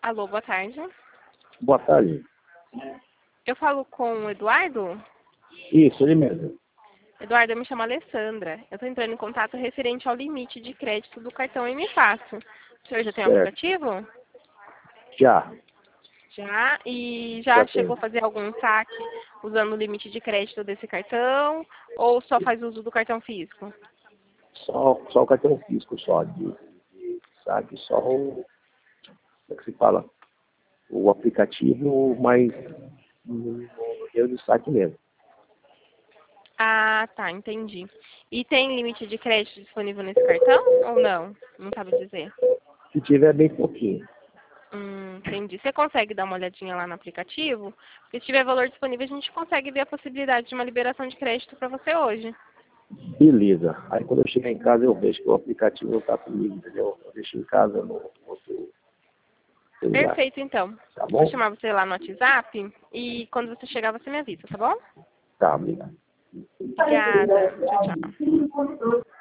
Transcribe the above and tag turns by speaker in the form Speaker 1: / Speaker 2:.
Speaker 1: Alô, boa tarde.
Speaker 2: Boa tarde.
Speaker 1: Eu falo com o Eduardo?
Speaker 2: Isso, ele mesmo.
Speaker 1: Eduardo, eu me chamo Alessandra. Eu estou entrando em contato referente ao limite de crédito do cartão M Fácil. O senhor já tem o
Speaker 2: Certo.
Speaker 1: aplicativo?
Speaker 2: Já.
Speaker 1: Já? E já
Speaker 2: Já
Speaker 1: chegou
Speaker 2: tenho.
Speaker 1: a fazer algum saque usando o limite de crédito desse cartão? Ou só faz uso do cartão físico?
Speaker 2: Só o cartão físico, só de sabe? Só o, como é que se fala? O aplicativo, mas no eu de saque mesmo.
Speaker 1: Ah, tá, entendi. E tem limite de crédito disponível nesse cartão ou não? Não sabe dizer.
Speaker 2: Se tiver bem pouquinho.
Speaker 1: Entendi. Você consegue dar uma olhadinha lá no aplicativo? Porque se tiver valor disponível, a gente consegue ver a possibilidade de uma liberação de crédito para você hoje.
Speaker 2: Beleza. Aí quando eu chegar em casa eu vejo que o aplicativo não está comigo, entendeu? Eu deixo em casa no outro celular.
Speaker 1: Perfeito, então.
Speaker 2: Tá
Speaker 1: Vou
Speaker 2: bom?
Speaker 1: chamar você lá no WhatsApp e quando você chegar, você me avisa, tá bom?
Speaker 2: Tá, obrigado.
Speaker 1: Obrigada. Tchau, tchau.